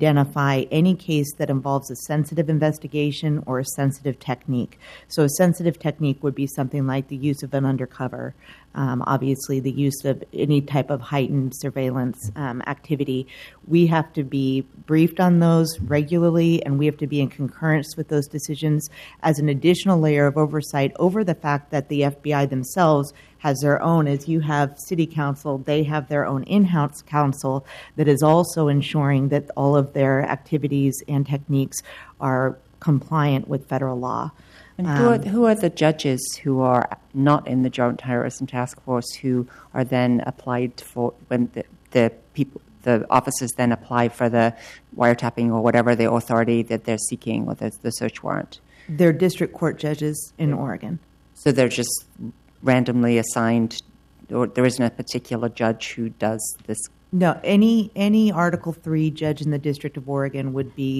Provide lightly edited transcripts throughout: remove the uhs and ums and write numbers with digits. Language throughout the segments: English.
identify any case that involves a sensitive investigation or a sensitive technique. So a sensitive technique would be something like the use of an undercover, obviously the use of any type of heightened surveillance activity. We have to be briefed on those regularly, and we have to be in concurrence with those decisions as an additional layer of oversight over the fact that the FBI themselves has their own. As you have city council, they have their own in-house counsel that is also ensuring that all of their activities and techniques are compliant with federal law. And who are the judges who are not in the Joint Terrorism Task Force who are then applied for when the officers then apply for the wiretapping or whatever the authority that they're seeking or the search warrant? They're district court judges in Oregon. So they're just randomly assigned, or there isn't a particular judge who does this? No, any Article 3 judge in the District of Oregon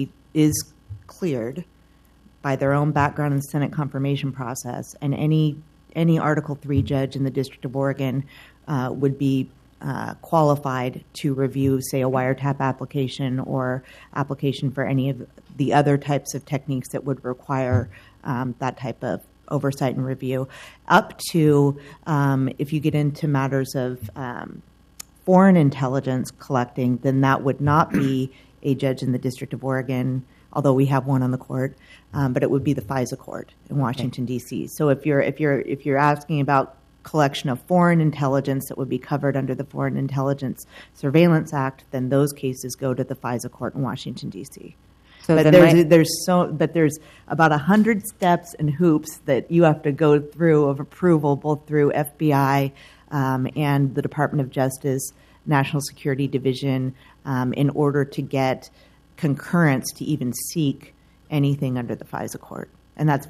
is cleared by their own background and Senate confirmation process, and any Article 3 judge in the District of Oregon would be qualified to review, say, a wiretap application or application for any of the other types of techniques that would require that type of oversight and review, up to if you get into matters of foreign intelligence collecting, then that would not be a judge in the District of Oregon, although we have one on the court, but it would be the FISA court in Washington, D.C. So if you're asking about collection of foreign intelligence that would be covered under the Foreign Intelligence Surveillance Act, then those cases go to the FISA court in Washington, D.C. So but there's about 100 steps and hoops that you have to go through of approval, both through FBI and the Department of Justice, National Security Division, in order to get concurrence to even seek anything under the FISA court, and that's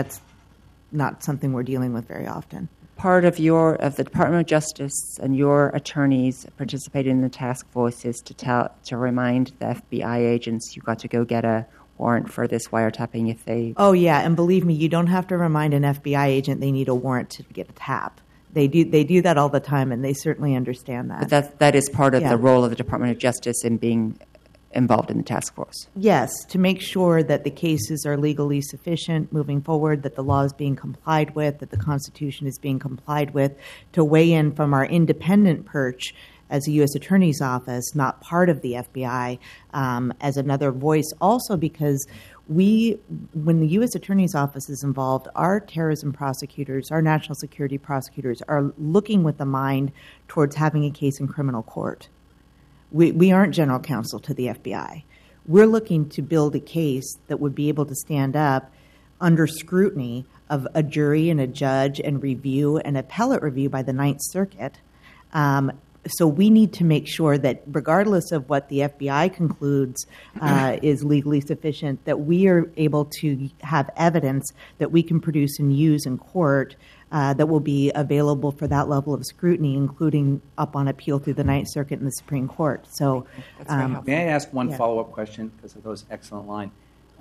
not something we're dealing with very often. Part of the Department of Justice and your attorneys participating in the task force is to remind the FBI agents you got to go get a warrant for this wiretapping if they. Oh yeah, and believe me, you don't have to remind an FBI agent they need a warrant to get a tap. They do that all the time, and they certainly understand that. But that is part of the role of the Department of Justice in being involved in the task force. Yes, to make sure that the cases are legally sufficient moving forward, that the law is being complied with, that the Constitution is being complied with, to weigh in from our independent perch as a U.S. Attorney's Office, not part of the FBI, as another voice. Also because when the U.S. Attorney's Office is involved, our terrorism prosecutors, our national security prosecutors are looking with a mind towards having a case in criminal court. We aren't general counsel to the FBI. We're looking to build a case that would be able to stand up under scrutiny of a jury and a judge and review and appellate review by the Ninth Circuit. So we need to make sure that regardless of what the FBI concludes is legally sufficient, that we are able to have evidence that we can produce and use in court that will be available for that level of scrutiny, including up on appeal through the Ninth Circuit and the Supreme Court. So, may I ask one follow-up question, because that was an excellent line?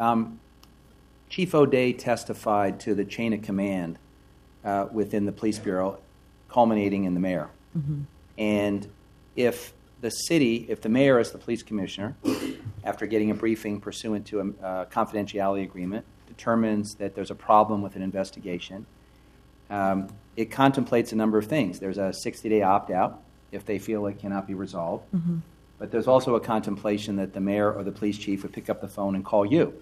Chief O'Day testified to the chain of command within the police bureau, culminating in the mayor. Mm-hmm. And if the mayor is the police commissioner, after getting a briefing pursuant to a confidentiality agreement, determines that there's a problem with an investigation, it contemplates a number of things. There's a 60-day opt-out if they feel it cannot be resolved. Mm-hmm. But there's also a contemplation that the mayor or the police chief would pick up the phone and call you.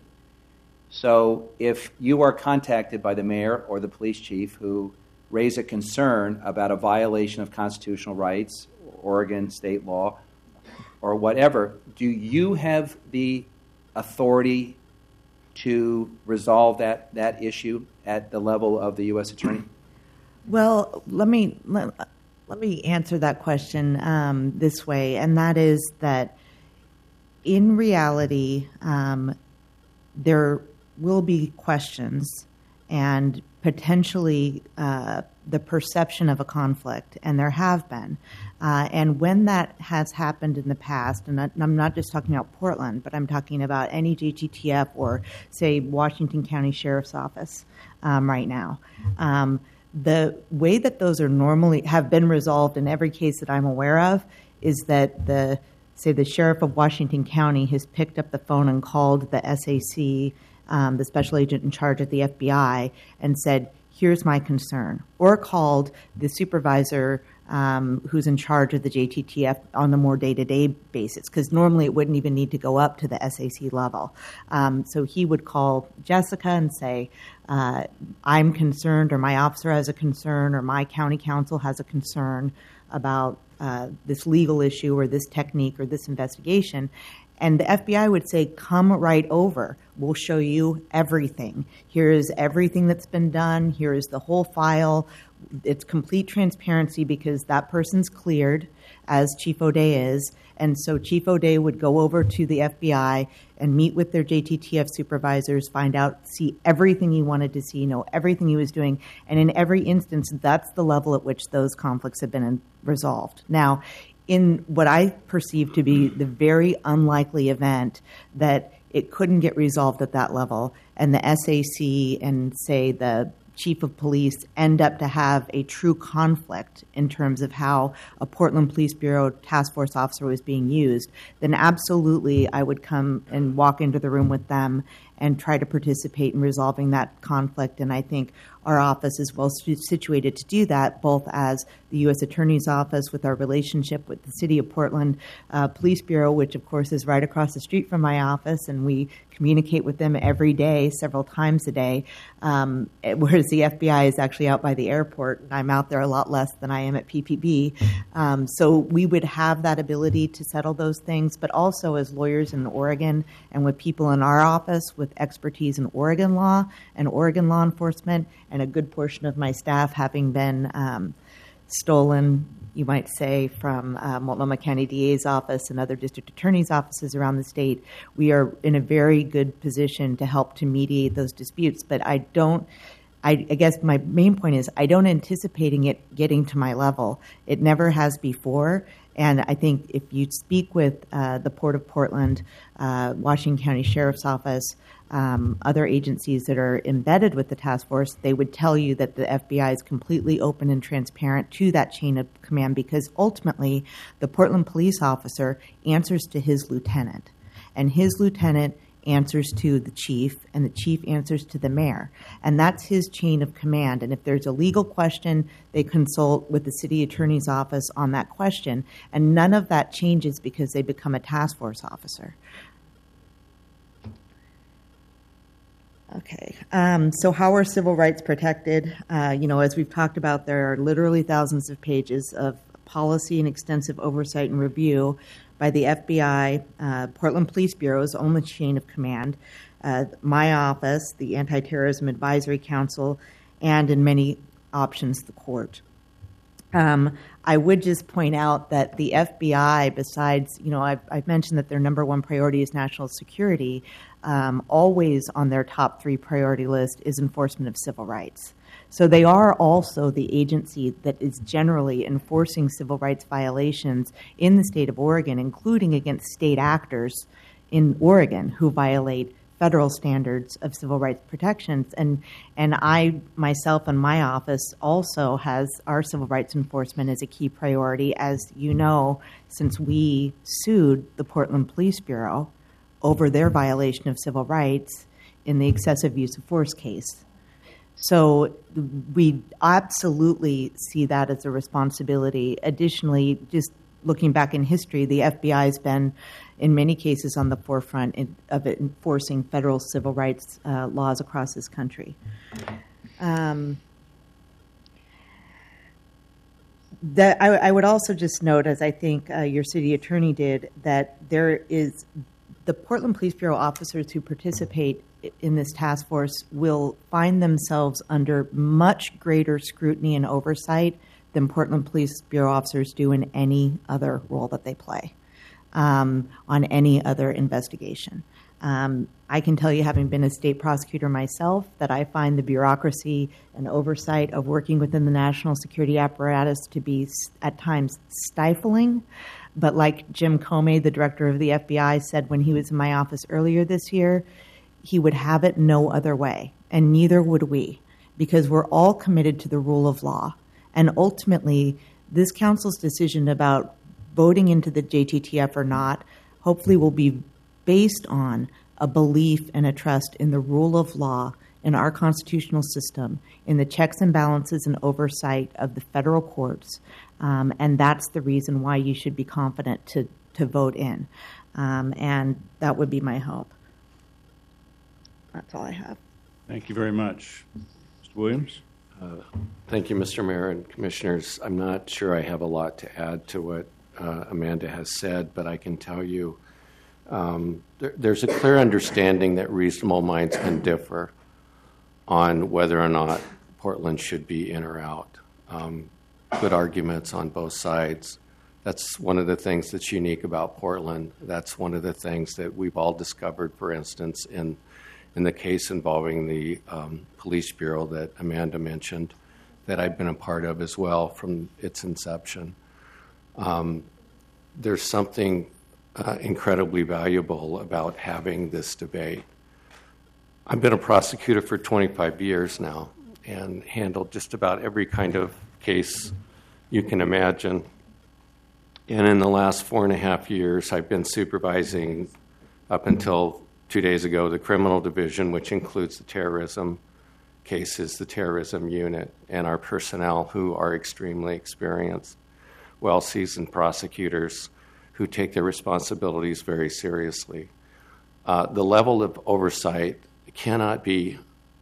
So if you are contacted by the mayor or the police chief who raise a concern about a violation of constitutional rights, Oregon state law, or whatever, do you have the authority to resolve that issue at the level of the U.S. Attorney? Well, let me answer that question this way, and that is that in reality, there will be questions and potentially the perception of a conflict, and there have been. And when that has happened in the past, and I'm not just talking about Portland, but I'm talking about any JTTF or, say, Washington County Sheriff's Office right now, the way that those are normally have been resolved in every case that I'm aware of is that the say the sheriff of Washington County has picked up the phone and called the SAC, the special agent in charge at the FBI, and said, here's my concern, or called the supervisor who's in charge of the JTTF on a more day-to-day basis, because normally it wouldn't even need to go up to the SAC level. So he would call Jessica and say, I'm concerned, or my officer has a concern, or my county counsel has a concern about this legal issue or this technique or this investigation. And the FBI would say, come right over. We'll show you everything. Here's everything that's been done. Here is the whole file. It's complete transparency because that person's cleared, as Chief O'Day is. And so Chief O'Day would go over to the FBI and meet with their JTTF supervisors, find out, see everything he wanted to see, know everything he was doing. And in every instance, that's the level at which those conflicts have been resolved. Now, in what I perceive to be the very unlikely event that it couldn't get resolved at that level, and the SAC and, say, the chief of police end up to have a true conflict in terms of how a Portland Police Bureau task force officer was being used, then absolutely I would come and walk into the room with them and try to participate in resolving that conflict. And I think our office is well situated to do that, both as the U.S. Attorney's Office with our relationship with the City of Portland Police Bureau, which of course is right across the street from my office, and we communicate with them every day, several times a day, whereas the FBI is actually out by the airport, and I'm out there a lot less than I am at PPB. So we would have that ability to settle those things, but also as lawyers in Oregon and with people in our office with expertise in Oregon law and Oregon law enforcement, and a good portion of my staff having been stolen, you might say, from Multnomah County DA's office and other district attorneys' offices around the state, we are in a very good position to help to mediate those disputes. But I guess my main point is I don't anticipating it getting to my level. It never has before. And I think if you speak with the Port of Portland, Washington County Sheriff's Office, other agencies that are embedded with the task force, they would tell you that the FBI is completely open and transparent to that chain of command, because ultimately the Portland police officer answers to his lieutenant, and his lieutenant answers to the chief, and the chief answers to the mayor. And that's his chain of command. And if there's a legal question, they consult with the city attorney's office on that question. And none of that changes because they become a task force officer. Okay, so how are civil rights protected? As we've talked about, there are literally thousands of pages of policy and extensive oversight and review by the FBI, Portland Police Bureau's own chain of command, my office, the Anti-Terrorism Advisory Council, and in many options, the court. I would just point out that the FBI, besides, I've mentioned that their number one priority is national security, always on their top 3 priority list is enforcement of civil rights. So they are also the agency that is generally enforcing civil rights violations in the state of Oregon, including against state actors in Oregon who violate federal standards of civil rights protections. And I, myself, and my office also has our civil rights enforcement as a key priority, as you know, since we sued the Portland Police Bureau over their violation of civil rights in the excessive use of force case. So we absolutely see that as a responsibility. Additionally, just looking back in history, the FBI has been, in many cases, on the forefront of enforcing federal civil rights laws across this country. I would also just note, as I think your city attorney did, that there is the Portland Police Bureau officers who participate in this task force will find themselves under much greater scrutiny and oversight than Portland Police Bureau officers do in any other role that they play on any other investigation. I can tell you, having been a state prosecutor myself, that I find the bureaucracy and oversight of working within the national security apparatus to be at times stifling. But like Jim Comey, the director of the FBI, said when he was in my office earlier this year, he would have it no other way, and neither would we, because we're all committed to the rule of law. And ultimately, this council's decision about voting into the JTTF or not, hopefully will be based on a belief and a trust in the rule of law, in our constitutional system, in the checks and balances and oversight of the federal courts. And that's the reason why you should be confident to vote in. And that would be my hope. That's all I have. Thank you very much. Mr. Williams? Thank you, Mr. Mayor and Commissioners. I'm not sure I have a lot to add to what Amanda has said, but I can tell you there's a clear understanding that reasonable minds can differ on whether or not Portland should be in or out. Good arguments on both sides. That's one of the things that's unique about Portland. That's one of the things that we've all discovered, for instance, in the case involving the police bureau that Amanda mentioned, that I've been a part of as well from its inception. There's something incredibly valuable about having this debate. I've been a prosecutor for 25 years now and handled just about every kind of case you can imagine. And in the last 4.5 years, I've been supervising, up until 2 days ago, the criminal division, which includes the terrorism cases, the terrorism unit, and our personnel who are extremely experienced, well-seasoned prosecutors who take their responsibilities very seriously. The level of oversight cannot be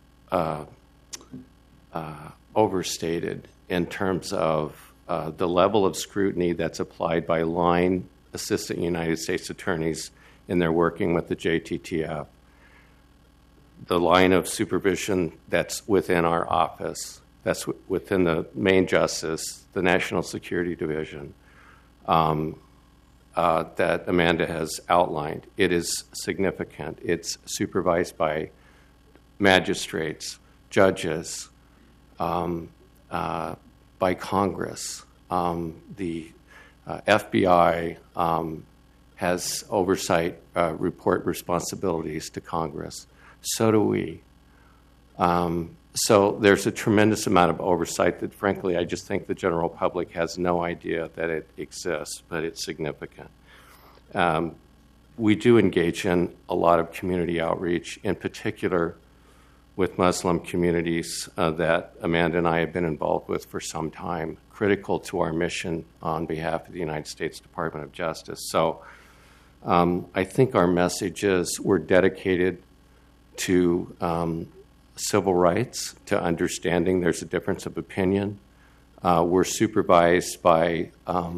overstated in terms of the level of scrutiny that's applied by line assistant United States attorneys in their working with the JTTF. The line of supervision that's within our office, that's within the main justice, the National Security Division, that Amanda has outlined. It is significant. It's supervised by magistrates, judges, by Congress. The FBI has oversight report responsibilities to Congress. So do we. So there's a tremendous amount of oversight that, frankly, I just think the general public has no idea that it exists, but it's significant. We do engage in a lot of community outreach, in particular with Muslim communities that Amanda and I have been involved with for some time, critical to our mission on behalf of the United States Department of Justice. So I think our message is we're dedicated to civil rights, to understanding there's a difference of opinion. We're supervised by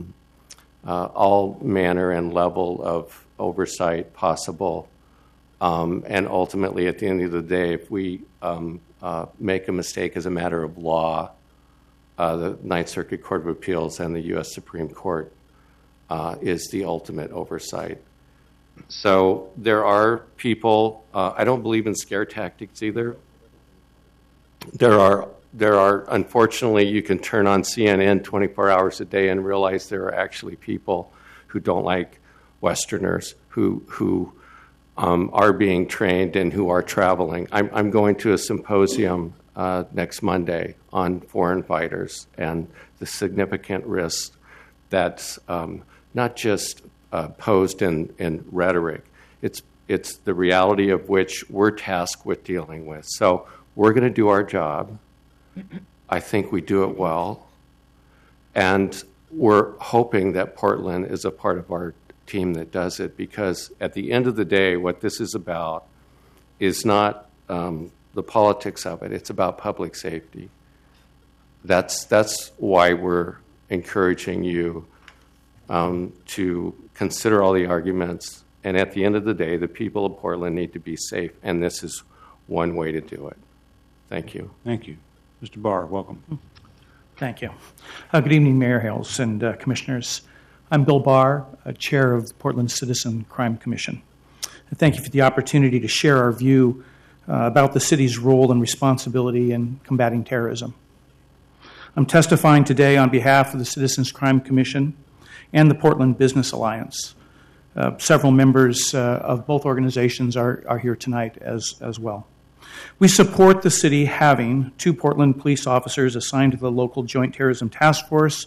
all manner and level of oversight possible. And ultimately, at the end of the day, if we make a mistake as a matter of law, the Ninth Circuit Court of Appeals and the U.S. Supreme Court is the ultimate oversight. So there are people, I don't believe in scare tactics either. There are, unfortunately, you can turn on CNN 24 hours a day and realize there are actually people who don't like Westerners, who are being trained and who are traveling. I'm going to a symposium next Monday on foreign fighters and the significant risks that's not just posed in rhetoric. It's the reality of which we're tasked with dealing with. So we're going to do our job. I think we do it well. And we're hoping that Portland is a part of our team that does it, because at the end of the day, what this is about is not the politics of it. It's about public safety. That's why we're encouraging you to consider all the arguments. And at the end of the day, the people of Portland need to be safe, and this is one way to do it. Thank you. Thank you. Mr. Barr, welcome. Thank you. Good evening, Mayor Hales and Commissioners. I'm Bill Barr, Chair of the Portland Citizen Crime Commission. Thank you for the opportunity to share our view about the city's role and responsibility in combating terrorism. I'm testifying today on behalf of the Citizens Crime Commission and the Portland Business Alliance. Several members of both organizations are here tonight as well. We support the city having 2 Portland police officers assigned to the local Joint Terrorism Task Force,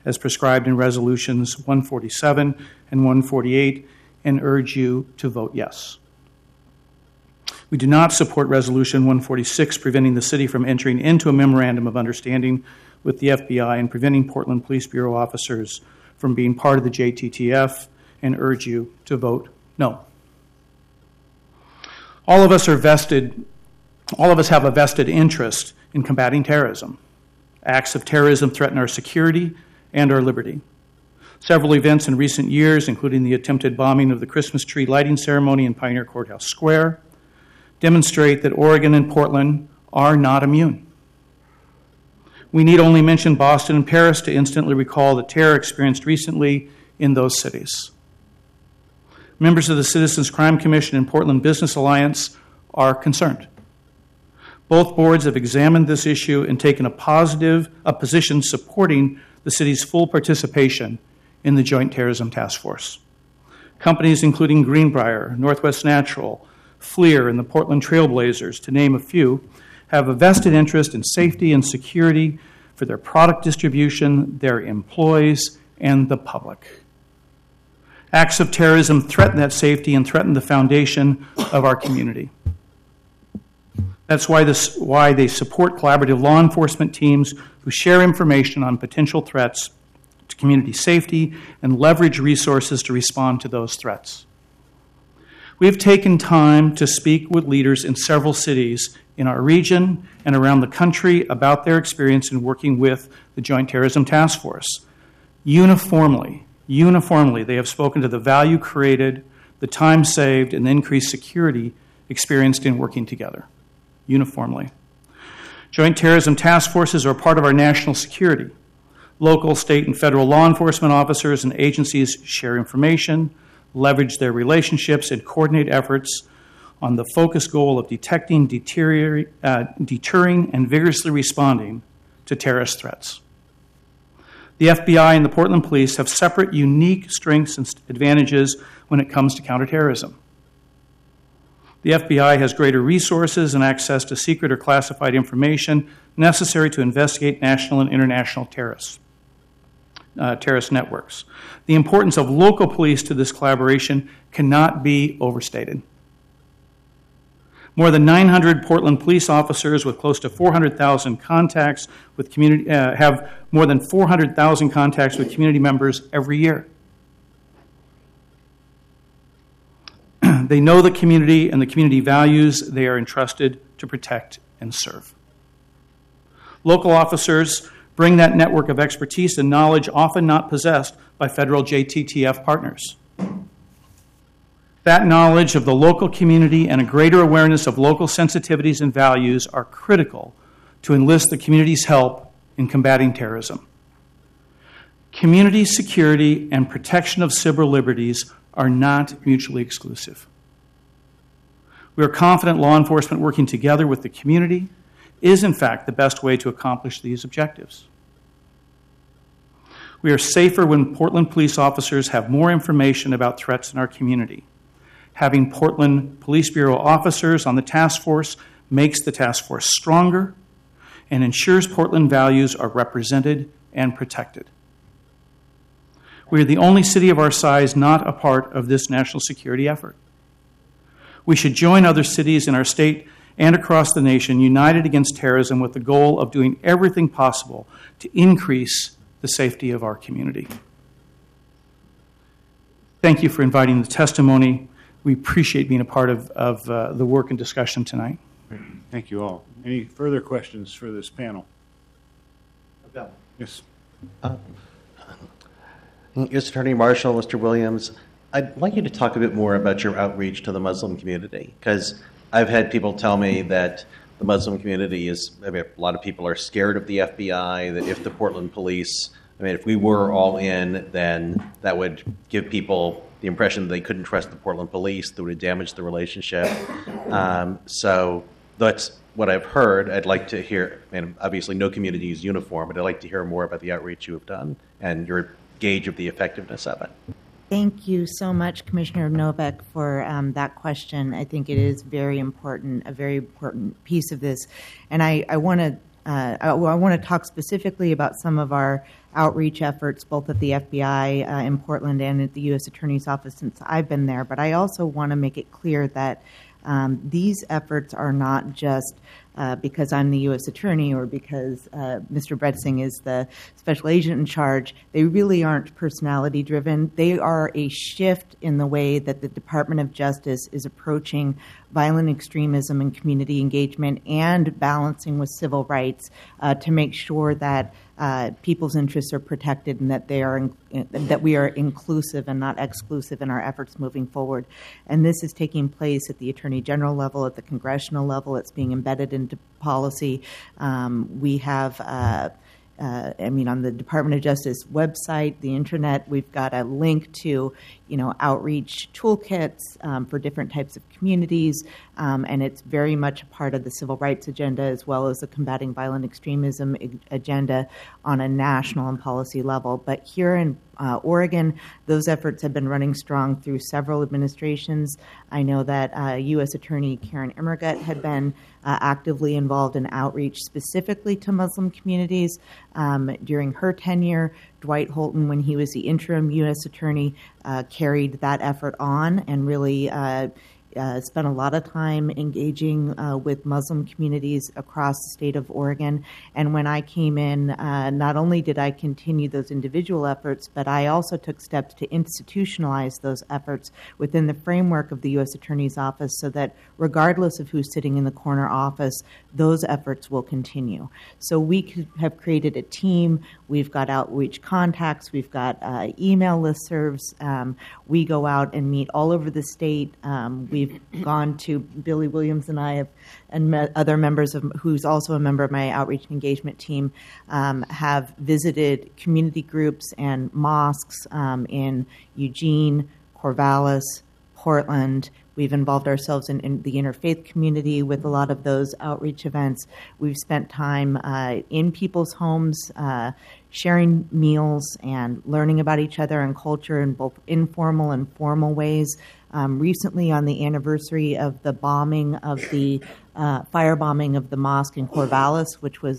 as prescribed in Resolutions 147 and 148 and urge you to vote yes. We do not support Resolution 146, preventing the city from entering into a memorandum of understanding with the FBI and preventing Portland Police Bureau officers from being part of the JTTF, and urge you to vote no. All of us have a vested interest in combating terrorism. Acts of terrorism threaten our security and our liberty. Several events in recent years, including the attempted bombing of the Christmas tree lighting ceremony in Pioneer Courthouse Square, demonstrate that Oregon and Portland are not immune. We need only mention Boston and Paris to instantly recall the terror experienced recently in those cities. Members of the Citizens Crime Commission and Portland Business Alliance are concerned. Both boards have examined this issue and taken a position supporting the city's full participation in the Joint Terrorism Task Force. Companies including Greenbrier, Northwest Natural, FLIR, and the Portland Trailblazers, to name a few, have a vested interest in safety and security for their product distribution, their employees, and the public. Acts of terrorism threaten that safety and threaten the foundation of our community. That's why they support collaborative law enforcement teams who share information on potential threats to community safety and leverage resources to respond to those threats. We have taken time to speak with leaders in several cities in our region and around the country about their experience in working with the Joint Terrorism Task Force. Uniformly, they have spoken to the value created, the time saved, and the increased security experienced in working together. Uniformly. Joint Terrorism Task Forces are part of our national security. Local, state, and federal law enforcement officers and agencies share information, leverage their relationships, and coordinate efforts on the focused goal of detecting, deterring, and vigorously responding to terrorist threats. The FBI and the Portland Police have separate, unique strengths and advantages when it comes to counterterrorism. The FBI has greater resources and access to secret or classified information necessary to investigate national and international terrorist networks. The importance of local police to this collaboration cannot be overstated. More than 900 Portland police officers with close to 400,000 contacts with community have more than 400,000 contacts with community members every year. They know the community and the community values they are entrusted to protect and serve. Local officers bring that network of expertise and knowledge often not possessed by federal JTTF partners. That knowledge of the local community and a greater awareness of local sensitivities and values are critical to enlist the community's help in combating terrorism. Community security and protection of civil liberties are not mutually exclusive. We are confident law enforcement working together with the community is, in fact, the best way to accomplish these objectives. We are safer when Portland police officers have more information about threats in our community. Having Portland Police Bureau officers on the task force makes the task force stronger and ensures Portland values are represented and protected. We are the only city of our size not a part of this national security effort. We should join other cities in our state and across the nation united against terrorism with the goal of doing everything possible to increase the safety of our community. Thank you for inviting the testimony. We appreciate being a part of the work and discussion tonight. Thank you all. Any further questions for this panel? Yes. U.S. Attorney Marshall, Mr. Williams, I'd like you to talk a bit more about your outreach to the Muslim community, because I've had people tell me that the Muslim community a lot of people are scared of the FBI, that if the Portland police, if we were all in, then that would give people the impression that they couldn't trust the Portland police, that would damage the relationship. So that's what I've heard. I'd like to hear, and obviously no community is uniform, but I'd like to hear more about the outreach you have done and your gauge of the effectiveness of it. Thank you so much, Commissioner Novak, for that question. I think it is very important, a very important piece of this. And I want to I want to talk specifically about some of our outreach efforts, both at the FBI in Portland and at the U.S. Attorney's Office since I've been there. But I also want to make it clear that these efforts are not just because I'm the U.S. Attorney or because Mr. Bretzing is the special agent in charge. They really aren't personality driven. They are a shift in the way that the Department of Justice is approaching violent extremism and community engagement and balancing with civil rights to make sure that people's interests are protected and that that we are inclusive and not exclusive in our efforts moving forward. And this is taking place at the Attorney General level, at the congressional level. It's being embedded into policy. We have on the Department of Justice website, the internet, we've got a link to, outreach toolkits for different types of communities, and it's very much a part of the civil rights agenda as well as the combating violent extremism agenda on a national and policy level. But here in Oregon, those efforts have been running strong through several administrations. I know that U.S. Attorney Karen Immergut had been actively involved in outreach specifically to Muslim communities during her tenure. Dwight Holton, when he was the interim U.S. Attorney, carried that effort on and really spent a lot of time engaging with Muslim communities across the state of Oregon. And when I came in, not only did I continue those individual efforts, but I also took steps to institutionalize those efforts within the framework of the U.S. Attorney's Office so that regardless of who's sitting in the corner office, those efforts will continue. So we have created a team. We've got outreach contacts. We've got email listservs. We go out and meet all over the state. We've gone to Billy Williams and I have, and other members of who's also a member of my outreach and engagement team, have visited community groups and mosques in Eugene, Corvallis, Portland. We've involved ourselves in the interfaith community with a lot of those outreach events. We've spent time in people's homes, sharing meals and learning about each other and culture in both informal and formal ways. Recently, on the anniversary of the bombing of the firebombing of the mosque in Corvallis,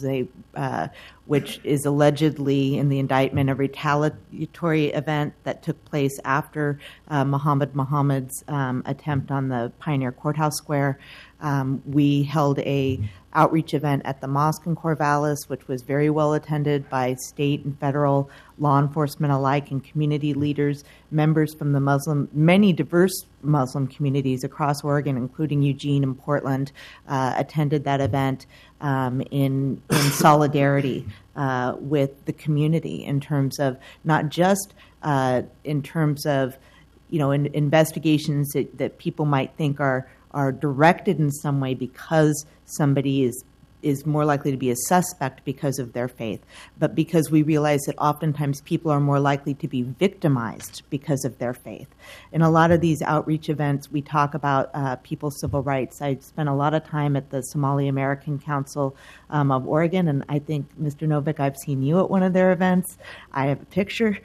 which is allegedly in the indictment a retaliatory event that took place after Muhammad's attempt on the Pioneer Courthouse Square. We held a outreach event at the mosque in Corvallis, which was very well attended by state and federal law enforcement alike and community leaders, members from the many diverse Muslim communities across Oregon, including Eugene and Portland, attended that event in solidarity with the community in terms of not just in terms of investigations that people might think are directed in some way because somebody is more likely to be a suspect because of their faith, but because we realize that oftentimes people are more likely to be victimized because of their faith. In a lot of these outreach events, we talk about people's civil rights. I spent a lot of time at the Somali American Council of Oregon, and I think, Mr. Novick, I've seen you at one of their events. I have a picture.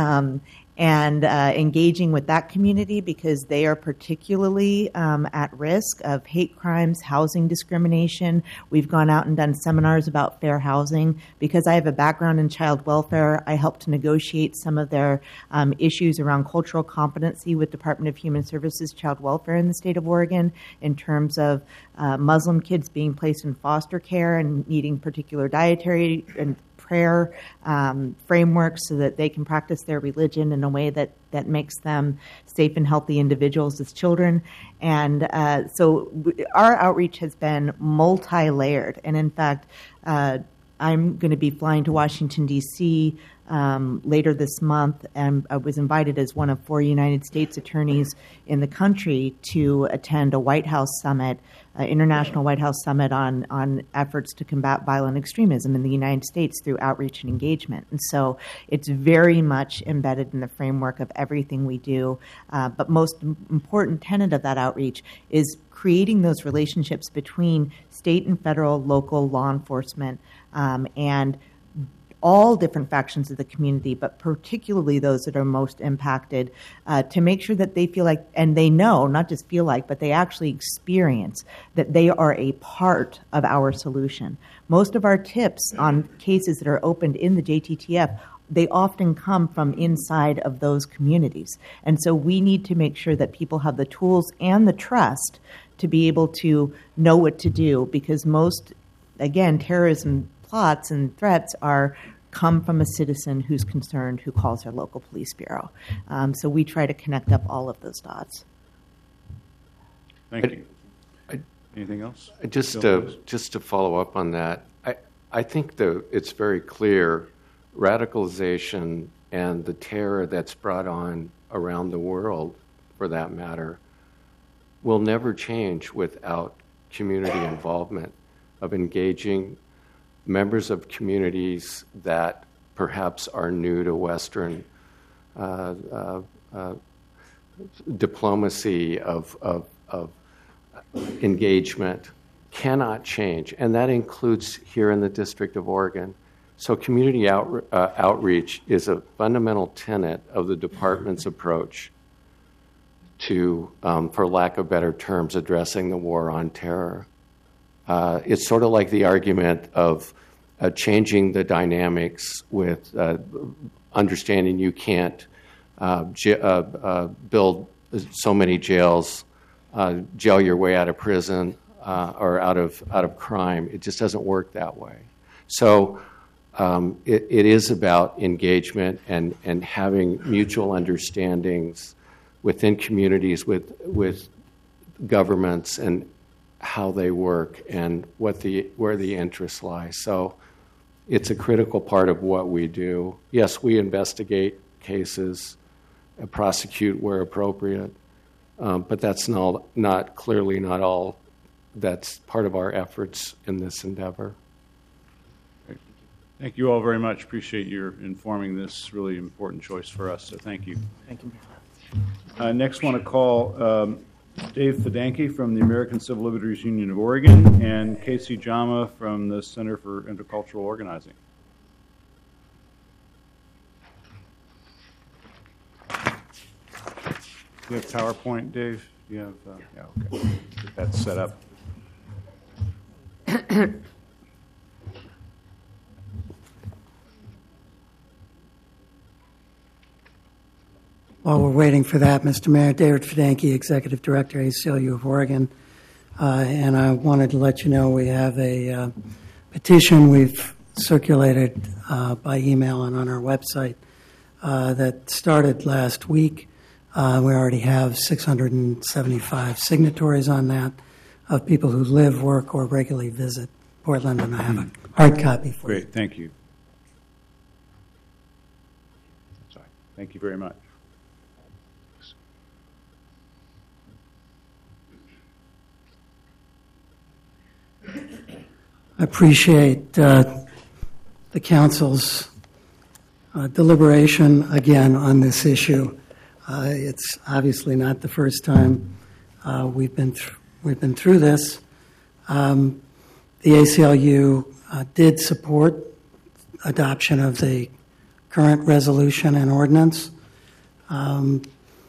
And engaging with that community because they are particularly at risk of hate crimes, housing discrimination. We've gone out and done seminars about fair housing. Because I have a background in child welfare, I helped to negotiate some of their issues around cultural competency with Department of Human Services child welfare in the state of Oregon in terms of Muslim kids being placed in foster care and needing particular dietary and prayer frameworks so that they can practice their religion in a way that makes them safe and healthy individuals as children. And so our outreach has been multi-layered. And in fact, I'm going to be flying to Washington, D.C. Later this month, and I was invited as one of 4 United States attorneys in the country to attend a White House summit, international White House summit on efforts to combat violent extremism in the United States through outreach and engagement. And so it's very much embedded in the framework of everything we do. But most important tenet of that outreach is creating those relationships between state and federal, local law enforcement, and all different factions of the community, but particularly those that are most impacted, to make sure that they feel like, and they know, not just feel like, but they actually experience that they are a part of our solution. Most of our tips on cases that are opened in the JTTF, they often come from inside of those communities. And so we need to make sure that people have the tools and the trust to be able to know what to do, because most, again, terrorism plots and threats come from a citizen who's concerned, who calls their local police bureau. So we try to connect up all of those dots. Thank you. Anything else? Just to follow up on that, I think it's very clear radicalization and the terror that's brought on around the world, for that matter, will never change without community involvement, of engaging members of communities that perhaps are new to Western diplomacy of engagement cannot change, and that includes here in the District of Oregon. So community outreach is a fundamental tenet of the department's approach to, for lack of better terms, addressing the war on terror. It's sort of like the argument of changing the dynamics with understanding you can't build so many jails, jail your way out of prison or out of crime. It just doesn't work that way. So it is about engagement and having mutual understandings within communities with governments and how they work and where the interests lie. So it's a critical part of what we do. Yes, we investigate cases, prosecute where appropriate, but that's clearly not all that's part of our efforts in this endeavor. Thank you all very much. Appreciate your informing this really important choice for us, so thank you. Thank you. Next, want to call Dave Fidanki from the American Civil Liberties Union of Oregon and Casey Jama from the Center for Intercultural Organizing. Do you have PowerPoint, Dave? Do you have? Yeah, okay. Get that set up. While we're waiting for that, Mr. Mayor, David Fidanki, Executive Director, ACLU of Oregon, and I wanted to let you know we have a petition we've circulated by email and on our website that started last week. We already have 675 signatories on that of people who live, work, or regularly visit Portland, and I have a hard copy for you. Great, thank you. Sorry. Thank you very much. I appreciate the Council's deliberation again on this issue. It's obviously not the first time we've been through this. The ACLU did support adoption of the current resolution and ordinance, and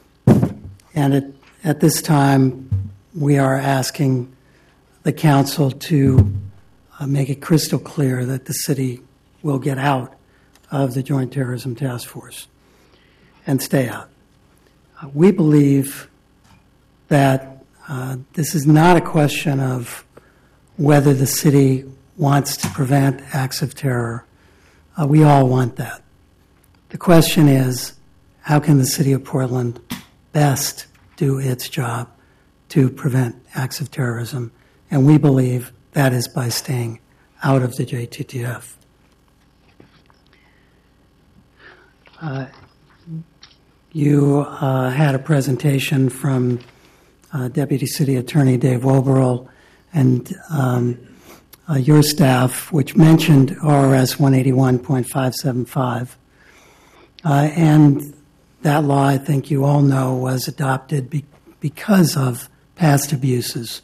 at this time we are asking the Council to make it crystal clear that the city will get out of the Joint Terrorism Task Force and stay out. We believe that this is not a question of whether the city wants to prevent acts of terror. We all want that. The question is, how can the city of Portland best do its job to prevent acts of terrorism? And we believe that is by staying out of the JTTF. You had a presentation from Deputy City Attorney Dave Woberl and your staff, which mentioned ORS 181.575. And that law, I think you all know, was adopted because of past abuses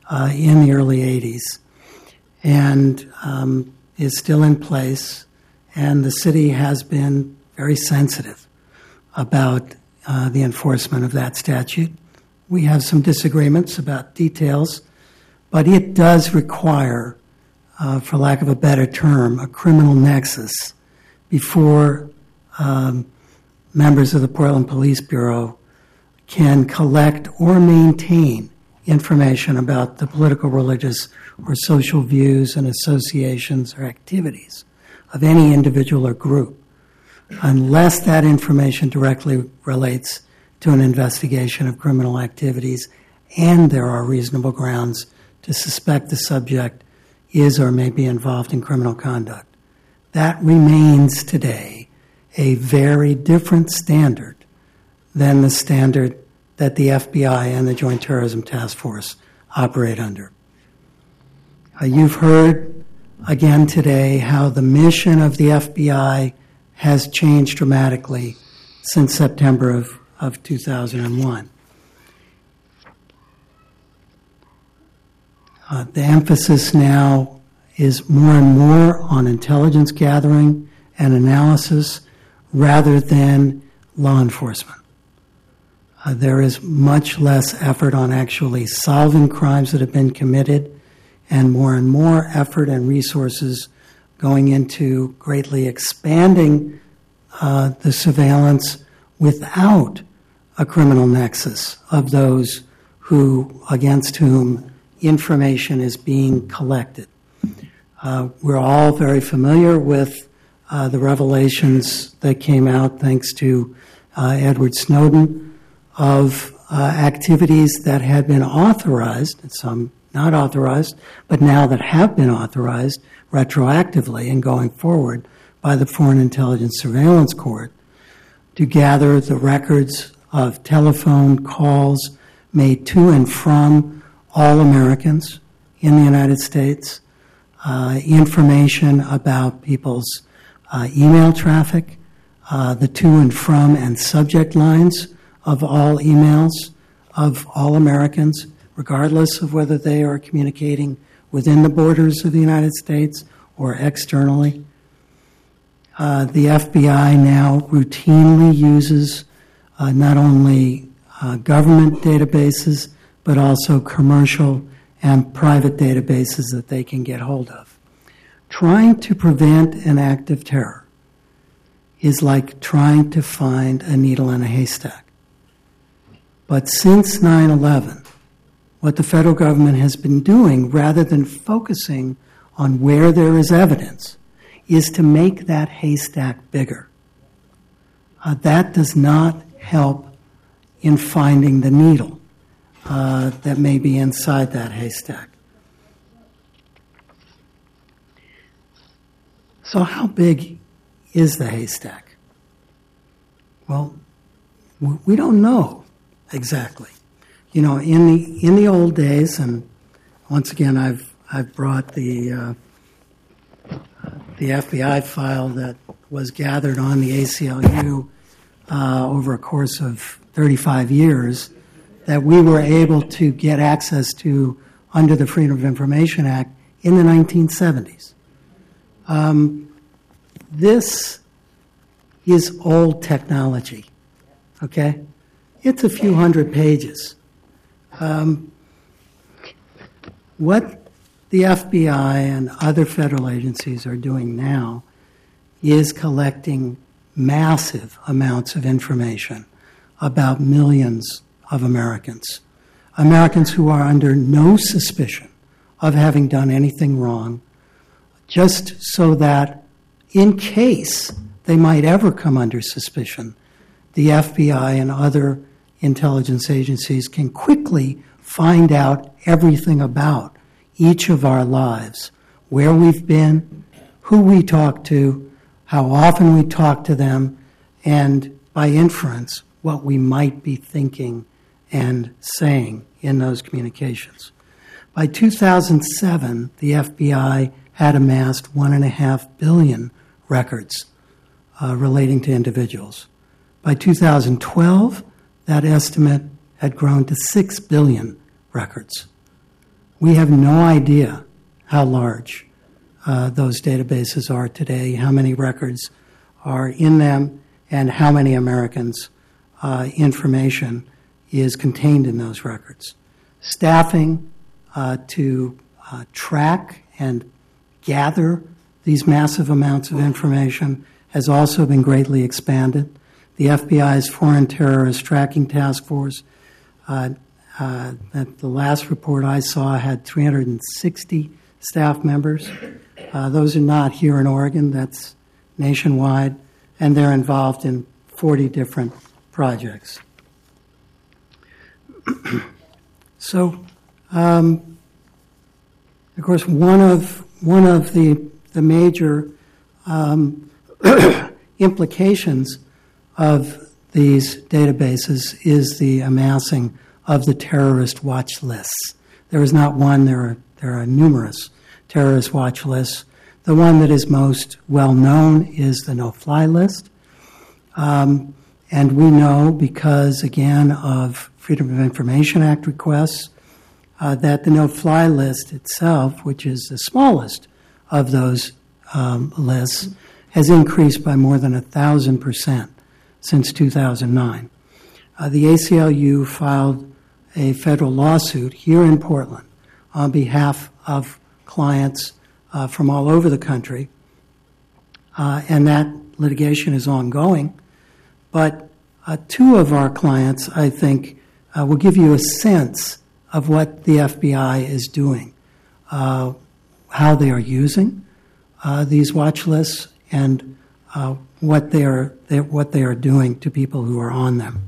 in the early 80s and is still in place and the city has been very sensitive about the enforcement of that statute. We have some disagreements about details, but it does require, for lack of a better term, a criminal nexus before members of the Portland Police Bureau can collect or maintain information about the political, religious, or social views and associations or activities of any individual or group, unless that information directly relates to an investigation of criminal activities and there are reasonable grounds to suspect the subject is or may be involved in criminal conduct. That remains today a very different standard than the standard that the FBI and the Joint Terrorism Task Force operate under. You've heard again today how the mission of the FBI has changed dramatically since September of 2001. The emphasis now is more and more on intelligence gathering and analysis rather than law enforcement. There is much less effort on actually solving crimes that have been committed and more effort and resources going into greatly expanding the surveillance without a criminal nexus of those against whom information is being collected. We're all very familiar with the revelations that came out thanks to Edward Snowden of activities that had been authorized, and some not authorized, but now that have been authorized retroactively and going forward by the Foreign Intelligence Surveillance Court to gather the records of telephone calls made to and from all Americans in the United States, information about people's email traffic, the to and from and subject lines of all emails of all Americans, regardless of whether they are communicating within the borders of the United States or externally. The FBI now routinely uses not only government databases, but also commercial and private databases that they can get hold of. Trying to prevent an act of terror is like trying to find a needle in a haystack. But since 9/11, what the federal government has been doing, rather than focusing on where there is evidence, is to make that haystack bigger. That does not help in finding the needle that may be inside that haystack. So how big is the haystack? Well, we don't know exactly. You know, in the old days, and once again, I've brought the FBI file that was gathered on the ACLU over a course of 35 years that we were able to get access to under the Freedom of Information Act in the 1970s. This is old technology, okay? It's a few hundred pages. What the FBI and other federal agencies are doing now is collecting massive amounts of information about millions of Americans. Americans who are under no suspicion of having done anything wrong, just so that in case they might ever come under suspicion, the FBI and other intelligence agencies can quickly find out everything about each of our lives, where we've been, who we talk to, how often we talk to them, and by inference, what we might be thinking and saying in those communications. By 2007, the FBI had amassed 1.5 billion records relating to individuals. By 2012, that estimate had grown to 6 billion records. We have no idea how large those databases are today, how many records are in them, and how many Americans' information is contained in those records. Staffing to track and gather these massive amounts of information has also been greatly expanded. The FBI's Foreign Terrorist Tracking Task Force, at the last report I saw, had 360 staff members. Those are not here in Oregon, that's nationwide, and they're involved in 40 different projects. So, of course, one of the major implications of these databases is the amassing of the terrorist watch lists. There is not one, there are numerous terrorist watch lists. The one that is most well known is the no-fly list. And we know, because, again, of Freedom of Information Act requests, that the no-fly list itself, which is the smallest of those lists, has increased by more than 1,000% since 2009. The ACLU filed a federal lawsuit here in Portland on behalf of clients from all over the country, and that litigation is ongoing. But two of our clients, I think, will give you a sense of what the FBI is doing, how they are using these watch lists, and what they are doing to people who are on them.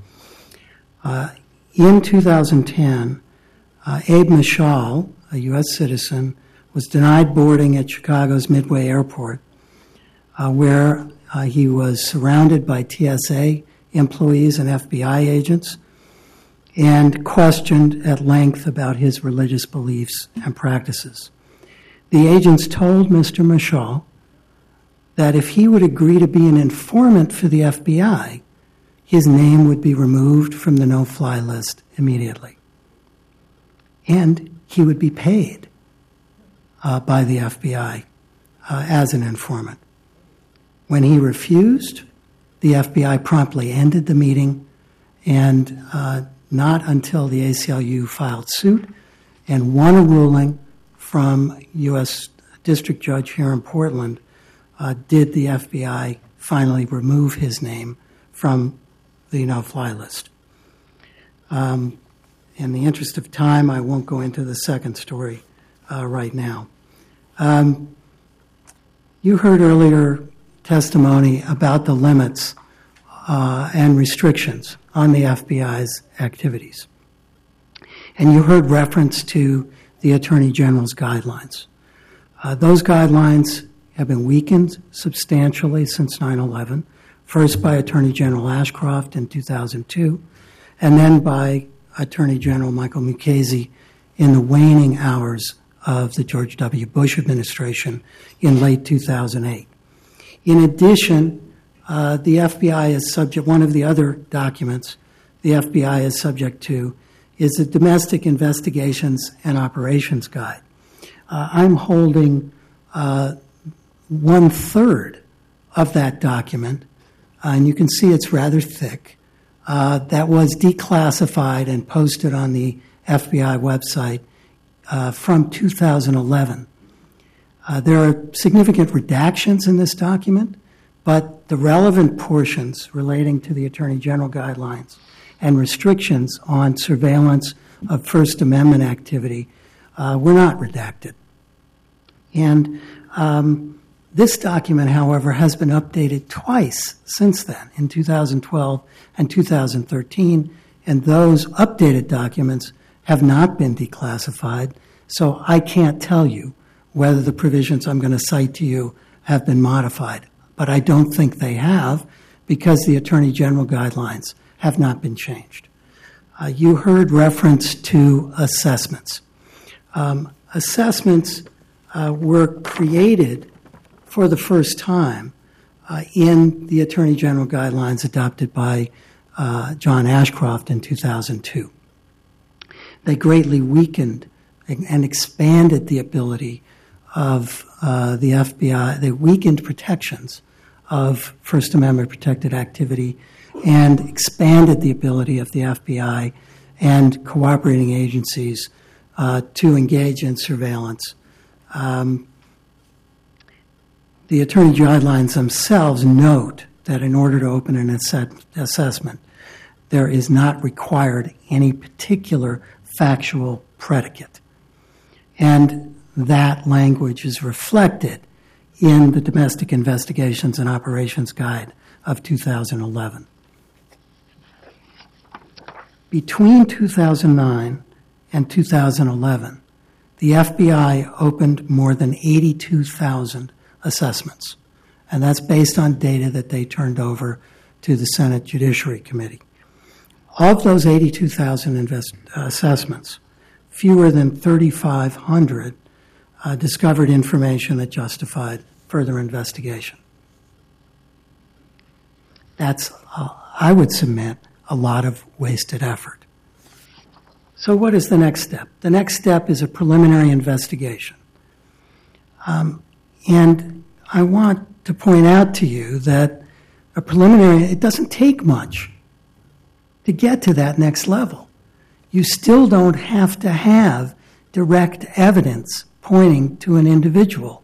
In 2010, Abe Mishal, a U.S. citizen, was denied boarding at Chicago's Midway Airport, where he was surrounded by TSA employees and FBI agents and questioned at length about his religious beliefs and practices. The agents told Mr. Mishal that if he would agree to be an informant for the FBI, his name would be removed from the no-fly list immediately. And he would be paid by the FBI as an informant. When he refused, the FBI promptly ended the meeting, and not until the ACLU filed suit and won a ruling from U.S. District Judge here in Portland did the FBI finally remove his name from the no-fly list. In the interest of time, I won't go into the second story right now. You heard earlier testimony about the limits and restrictions on the FBI's activities. And you heard reference to the Attorney General's guidelines. Those guidelines have been weakened substantially since 9/11, first by Attorney General Ashcroft in 2002, and then by Attorney General Michael Mukasey in the waning hours of the George W. Bush administration in late 2008. In addition, the FBI is subject, one of the other documents the FBI is subject to is the Domestic Investigations and Operations Guide. I'm holding 1/3 of that document, and you can see it's rather thick. That was declassified and posted on the FBI website from 2011. There are significant redactions in this document, but the relevant portions relating to the Attorney General guidelines and restrictions on surveillance of First Amendment activity were not redacted. And this document, however, has been updated twice since then, in 2012 and 2013, and those updated documents have not been declassified, so I can't tell you whether the provisions I'm going to cite to you have been modified. But I don't think they have, because the Attorney General guidelines have not been changed. You heard reference to assessments. Assessments were created for the first time in the Attorney General guidelines adopted by John Ashcroft in 2002. They greatly weakened and expanded the ability of the FBI, the weakened protections of First Amendment protected activity, and expanded the ability of the FBI and cooperating agencies to engage in surveillance. The attorney guidelines themselves note that in order to open an assessment, there is not required any particular factual predicate. And that language is reflected in the Domestic Investigations and Operations Guide of 2011. Between 2009 and 2011, the FBI opened more than 82,000 assessments, and that's based on data that they turned over to the Senate Judiciary Committee. Of those 82,000 assessments, fewer than 3,500 discovered information that justified further investigation. That's, I would submit, a lot of wasted effort. So what is the next step? The next step is a preliminary investigation. And I want to point out to you that a preliminary, it doesn't take much to get to that next level. You still don't have to have direct evidence pointing to an individual.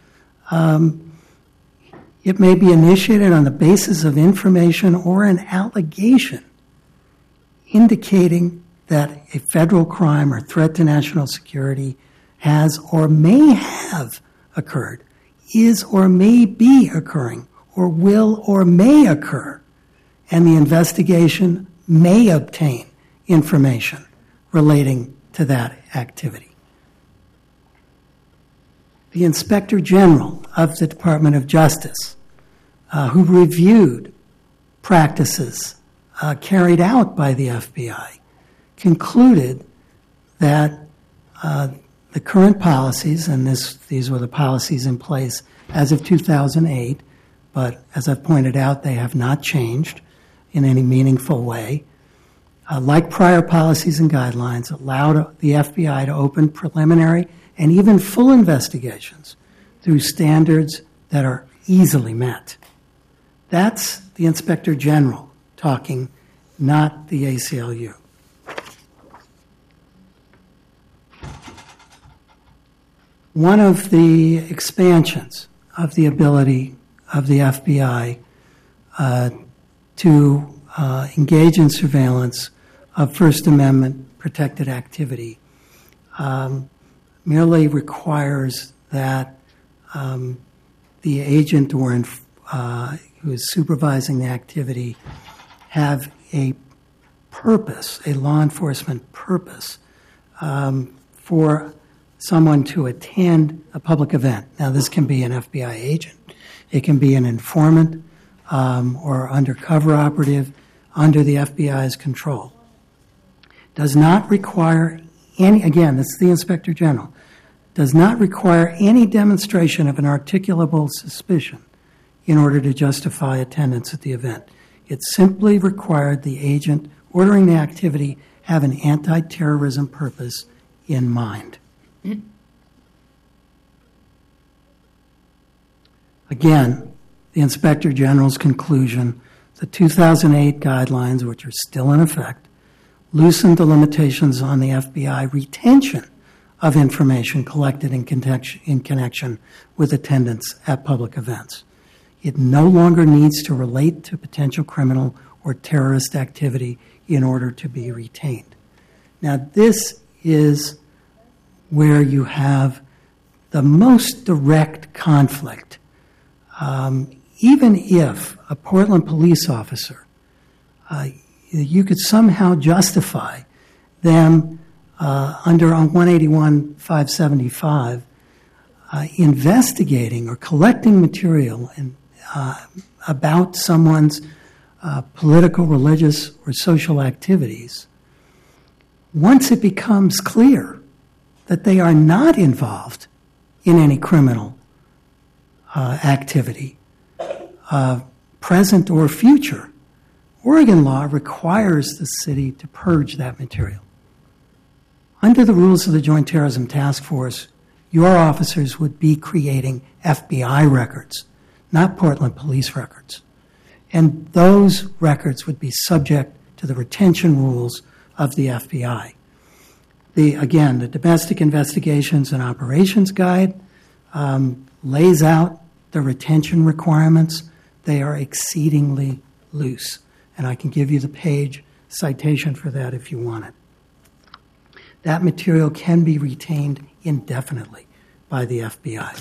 It may be initiated on the basis of information or an allegation indicating that a federal crime or threat to national security has or may have occurred, is or may be occurring, or will or may occur, and the investigation may obtain information relating to that activity. The Inspector General of the Department of Justice, who reviewed practices carried out by the FBI, concluded that the current policies, and these were the policies in place as of 2008, but as I've pointed out, they have not changed in any meaningful way. Like prior policies and guidelines, allowed the FBI to open preliminary and even full investigations through standards that are easily met. That's the Inspector General talking, not the ACLU. One of the expansions of the ability of the FBI to engage in surveillance of First Amendment protected activity merely requires that the agent or who is supervising the activity have a purpose, a law enforcement purpose, for someone to attend a public event. Now, this can be an FBI agent. It can be an informant or undercover operative under the FBI's control. Does not require any, again, this is the Inspector General, does not require any demonstration of an articulable suspicion in order to justify attendance at the event. It simply required the agent ordering the activity have an anti-terrorism purpose in mind. Again, the Inspector General's conclusion, the 2008 guidelines, which are still in effect, loosened the limitations on the FBI retention of information collected in connection with attendance at public events. It no longer needs to relate to potential criminal or terrorist activity in order to be retained. Now, this is where you have the most direct conflict. Even if a Portland police officer, you could somehow justify them under 181-575 investigating or collecting material about someone's political, religious, or social activities, once it becomes clear that they are not involved in any criminal activity, present or future, Oregon law requires the city to purge that material. Under the rules of the Joint Terrorism Task Force, your officers would be creating FBI records, not Portland police records. And those records would be subject to the retention rules of the FBI. Again, the Domestic Investigations and Operations Guide lays out the retention requirements. They are exceedingly loose. And I can give you the page citation for that if you want it. That material can be retained indefinitely by the FBI.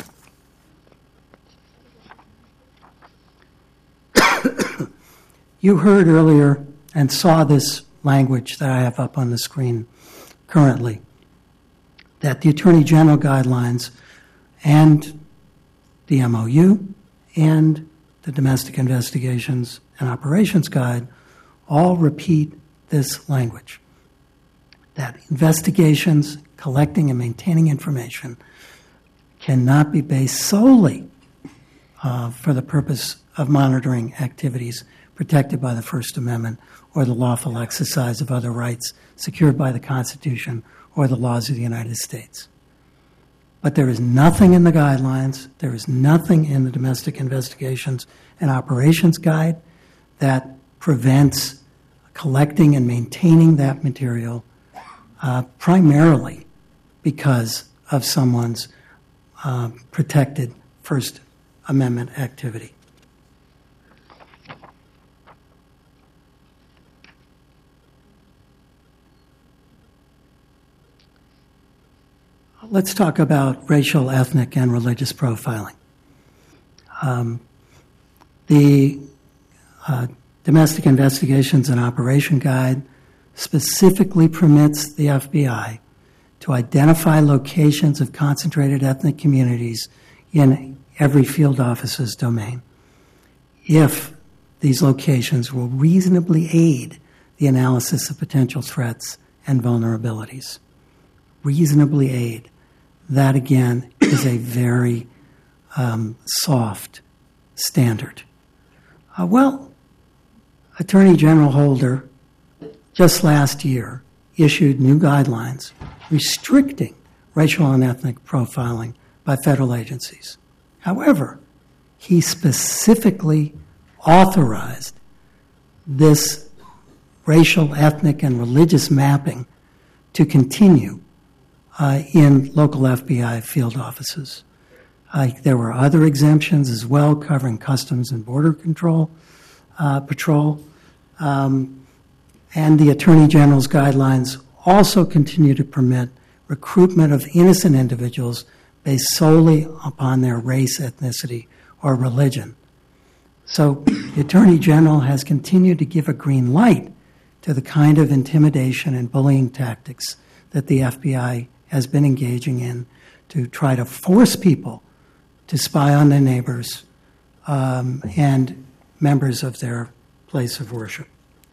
You heard earlier and saw this language that I have up on the screen currently, that the Attorney General guidelines and the MOU and the Domestic Investigations and Operations Guide all repeat this language, that investigations, collecting and maintaining information cannot be based solely for the purpose of monitoring activities protected by the First Amendment or the lawful exercise of other rights secured by the Constitution or the laws of the United States. But there is nothing in the guidelines, there is nothing in the Domestic Investigations and Operations Guide that prevents collecting and maintaining that material primarily because of someone's protected First Amendment activity. Let's talk about racial, ethnic, and religious profiling. The Domestic Investigations and Operation Guide specifically permits the FBI to identify locations of concentrated ethnic communities in every field officer's domain if these locations will reasonably aid the analysis of potential threats and vulnerabilities. Reasonably aid. That, again, is a very soft standard. Attorney General Holder just last year issued new guidelines restricting racial and ethnic profiling by federal agencies. However, he specifically authorized this racial, ethnic, and religious mapping to continue in local FBI field offices. There were other exemptions as well, covering Customs and Border Patrol, and the Attorney General's guidelines also continue to permit recruitment of innocent individuals based solely upon their race, ethnicity, or religion. So the Attorney General has continued to give a green light to the kind of intimidation and bullying tactics that the FBI has been engaging in to try to force people to spy on their neighbors and members of their place of worship.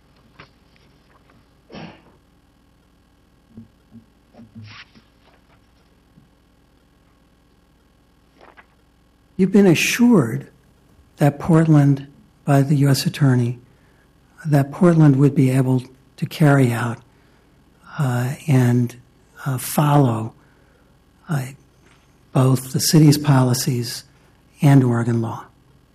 You've been assured that Portland, by the U.S. Attorney, that Portland would be able to carry out and follow both the city's policies and Oregon law.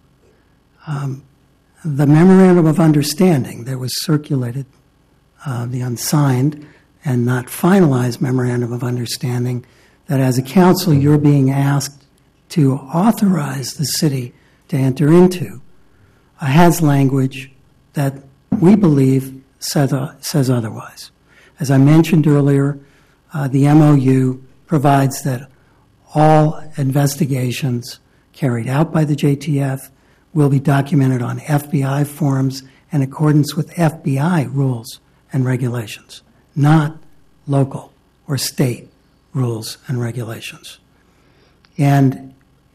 The Memorandum of Understanding that was circulated, the unsigned and not finalized Memorandum of Understanding, that as a council you're being asked to authorize the city to enter into, has language that we believe says otherwise. As I mentioned earlier, the MOU provides that all investigations carried out by the JTF will be documented on FBI forms in accordance with FBI rules and regulations, not local or state rules and regulations. And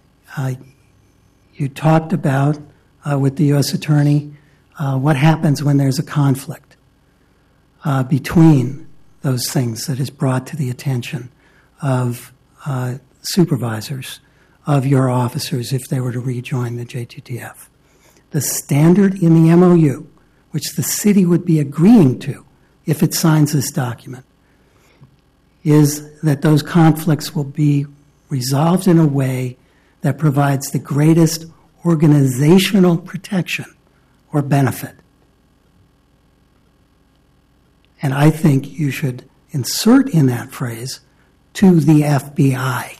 you talked about, with the U.S. Attorney, what happens when there's a conflict between those things that is brought to the attention of supervisors of your officers if they were to rejoin the JTF. The standard in the MOU, which the city would be agreeing to if it signs this document, is that those conflicts will be resolved in a way that provides the greatest organizational protection or benefit. And I think you should insert in that phrase, to the FBI.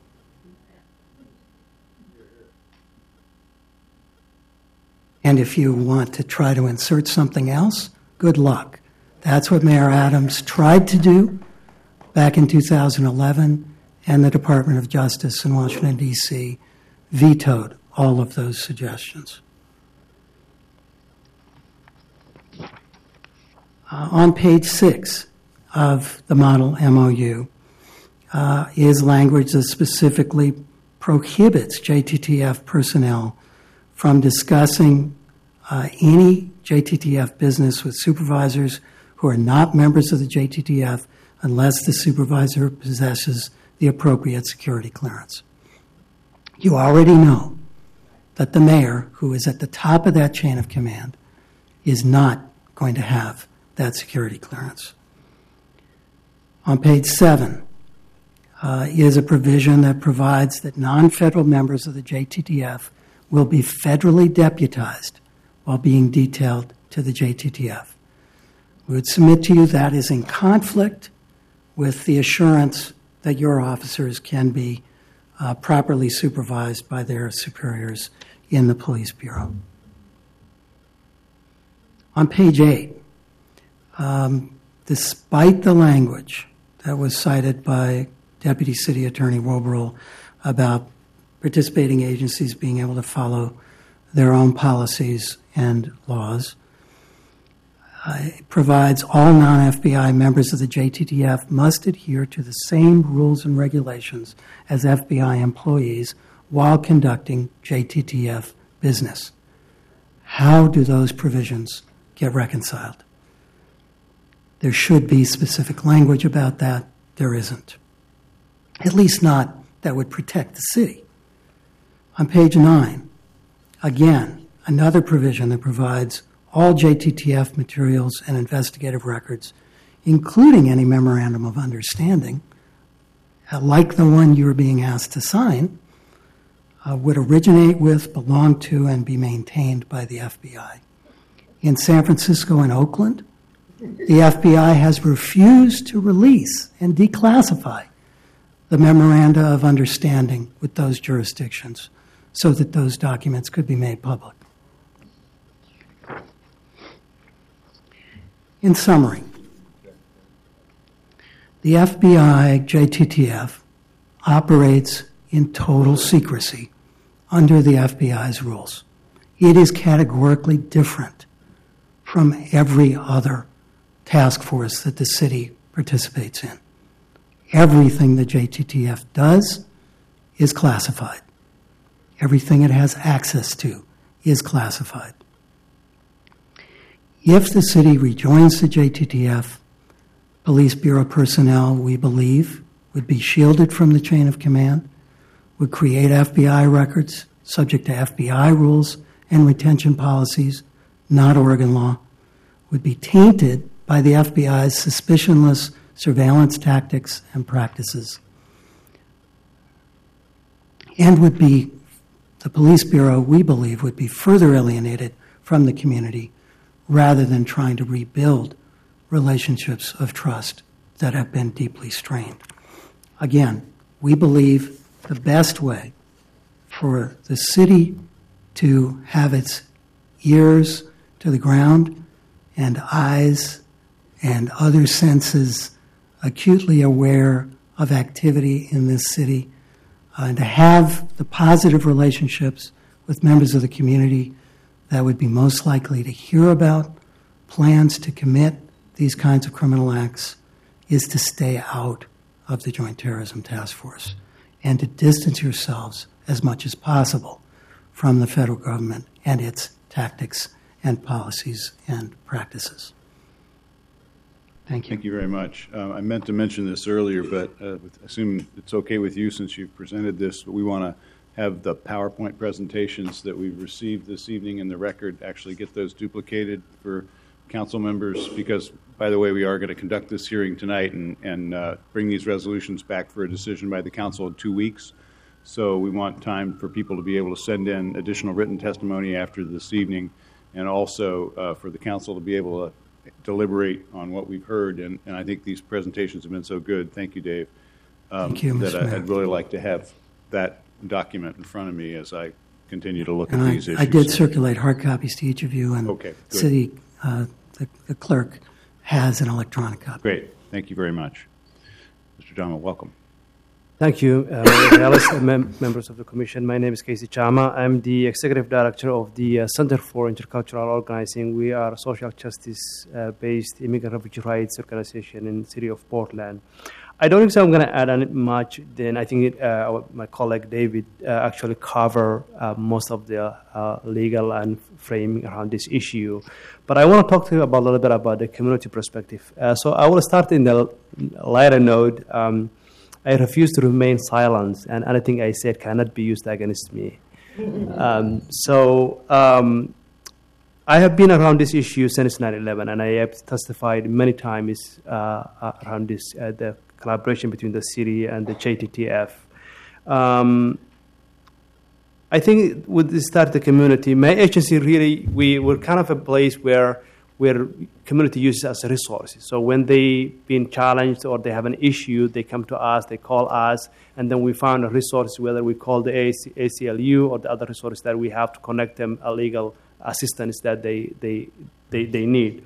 And if you want to try to insert something else, good luck. That's what Mayor Adams tried to do back in 2011, and the Department of Justice in Washington, D.C. vetoed all of those suggestions. On page 6 of the model MOU is language that specifically prohibits JTTF personnel from discussing any JTTF business with supervisors who are not members of the JTTF unless the supervisor possesses the appropriate security clearance. You already know that the mayor, who is at the top of that chain of command, is not going to have that security clearance. On page 7 is a provision that provides that non-federal members of the JTTF will be federally deputized while being detailed to the JTTF. We would submit to you that is in conflict with the assurance that your officers can be properly supervised by their superiors in the police bureau. On page 8, despite the language that was cited by Deputy City Attorney Wobrel about participating agencies being able to follow their own policies and laws, it provides all non-FBI members of the JTTF must adhere to the same rules and regulations as FBI employees while conducting JTTF business. How do those provisions get reconciled? There should be specific language about that. There isn't. At least not that would protect the city. On page 9, again, another provision that provides all JTTF materials and investigative records, including any memorandum of understanding, like the one you're being asked to sign, would originate with, belong to, and be maintained by the FBI. In San Francisco and Oakland, the FBI has refused to release and declassify the memoranda of understanding with those jurisdictions so that those documents could be made public. In summary, the FBI JTTF operates in total secrecy under the FBI's rules. It is categorically different from every other task force that the city participates in. Everything the JTTF does is classified. Everything it has access to is classified. If the city rejoins the JTTF, Police Bureau personnel, we believe, would be shielded from the chain of command, would create FBI records subject to FBI rules and retention policies, not Oregon law, would be tainted by the FBI's suspicionless surveillance tactics and practices, and would be, the Police Bureau, we believe, would be further alienated from the community rather than trying to rebuild relationships of trust that have been deeply strained. Again, we believe the best way for the city to have its ears to the ground and eyes and other senses acutely aware of activity in this city, and to have the positive relationships with members of the community that would be most likely to hear about plans to commit these kinds of criminal acts, is to stay out of the Joint Terrorism Task Force and to distance yourselves as much as possible from the federal government and its tactics and policies and practices. Thank you. Thank you very much. I meant to mention this earlier, but I assume it's okay with you since you've presented this, but we want to have the PowerPoint presentations that we've received this evening in the record, actually get those duplicated for council members, because, by the way, we are going to conduct this hearing tonight and bring these resolutions back for a decision by the council in 2 weeks. So we want time for people to be able to send in additional written testimony after this evening, and also for the council to be able to deliberate on what we've heard. And I think these presentations have been so good. Thank you, Dave. Thank you, Mr. Mayor. I'd really like to have that document in front of me as I continue to look at And these issues. I did circulate hard copies to each of you, and Okay, good. city, the clerk has an electronic copy. Great. Thank you very much. Mr. Jama, welcome. Thank you, Mayor Ellis and members of the Commission. My name is Casey Chama. I'm the Executive Director of the Center for Intercultural Organizing. We are a social justice-based immigrant refugee rights organization in the city of Portland. I don't think so I'm going to add on much. Then I think my colleague David actually covered most of the legal and framing around this issue. But I want to talk to you about a little bit about the community perspective. So I will start in the lighter note. I refuse to remain silent, and anything I said cannot be used against me. I have been around this issue since 9/11, and I have testified many times around this, the collaboration between the city and the JTTF. I think with the start the community, my agency really, we were kind of a place where community uses as a resource. So when they've been challenged or they have an issue, they come to us, they call us, and then we found a resource, whether we call the ACLU or the other resource that we have to connect them a legal assistance that they need.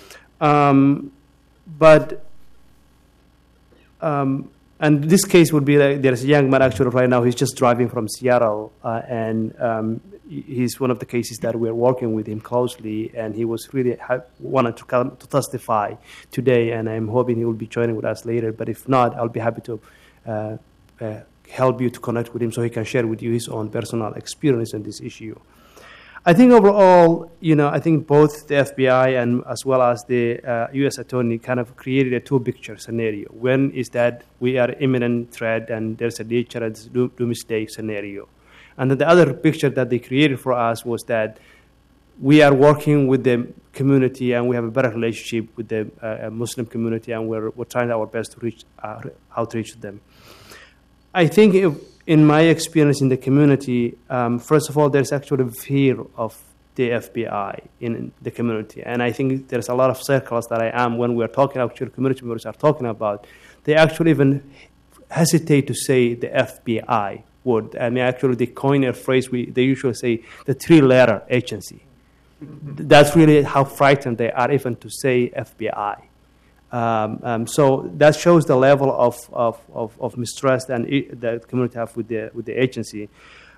And this case would be like there's a young man actually right now. He's just driving from Seattle, and he's one of the cases that we're working with him closely. And he was really wanted to come to testify today, and I'm hoping he will be joining with us later. But if not, I'll be happy to help you to connect with him so he can share with you his own personal experience on this issue. I think overall, I think both the FBI and as well as the U.S. Attorney kind of created a two-picture scenario. One is that we are imminent threat and there's a danger and doomsday scenario. And then the other picture that they created for us was that we are working with the community and we have a better relationship with the Muslim community, and we're trying our best to outreach them. I think in my experience in the community, first of all, there's actually fear of the FBI in the community. And I think there's a lot of circles that I am, when we're talking, actually community members are talking about, they actually even hesitate to say the FBI word. I mean, actually, they coin a phrase, they usually say the three-letter agency. That's really how frightened they are even to say FBI. So that shows the level of mistrust and that community have with the agency.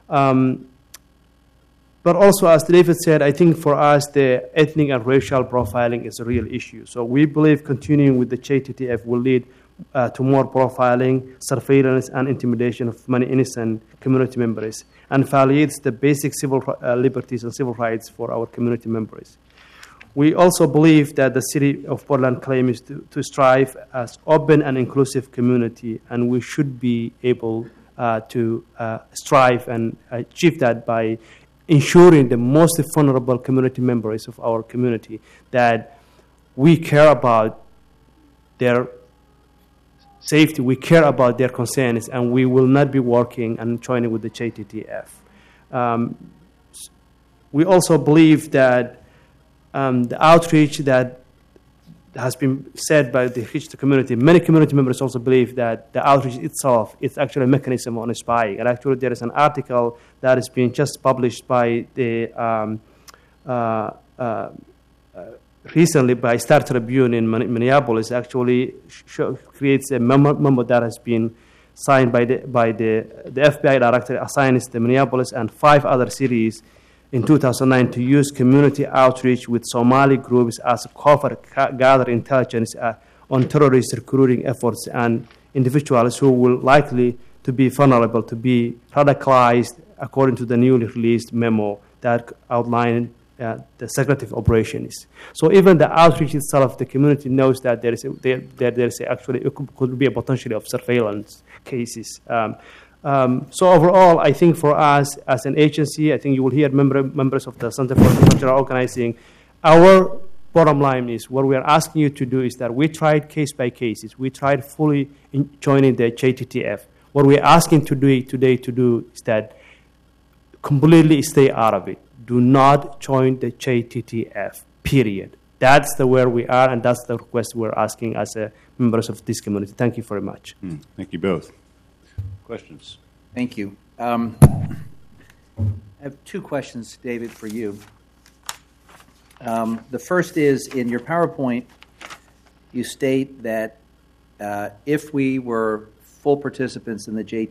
But also, as David said, I think for us the ethnic and racial profiling is a real issue. So we believe continuing with the JTTF will lead to more profiling, surveillance, and intimidation of many innocent community members, and violates the basic civil liberties and civil rights for our community members. We also believe that the City of Portland claims to strive as open and inclusive community, and we should be able to strive and achieve that by ensuring the most vulnerable community members of our community that we care about their safety, we care about their concerns, and we will not be working and joining with the JTTF. We also believe that the outreach that has been said by the community, many community members also believe that the outreach itself is actually a mechanism on spying. And actually, there is an article that is being just published by the recently by Star Tribune in Minneapolis. Actually, creates a memo that has been signed by the FBI director, assigns the Minneapolis and 5 other cities in 2009 to use community outreach with Somali groups as a cover, gather intelligence on terrorist recruiting efforts and individuals who will likely to be vulnerable to be radicalized, according to the newly released memo that outlined the secretive operations. So even the outreach itself, the community knows that there is actually could be a potential of surveillance cases. So overall, I think for us as an agency, I think you will hear members of the Center for Intercultural Organizing, our bottom line is what we are asking you to do is that we tried case by cases. We tried fully joining the JTTF. What we're asking today to do is that completely stay out of it. Do not join the JTTF, period. That's where we are, and that's the request we're asking as members of this community. Thank you very much. Thank you both. Questions? Thank you. I have two questions, David, for you. The first is, in your PowerPoint, you state that if we were full participants in the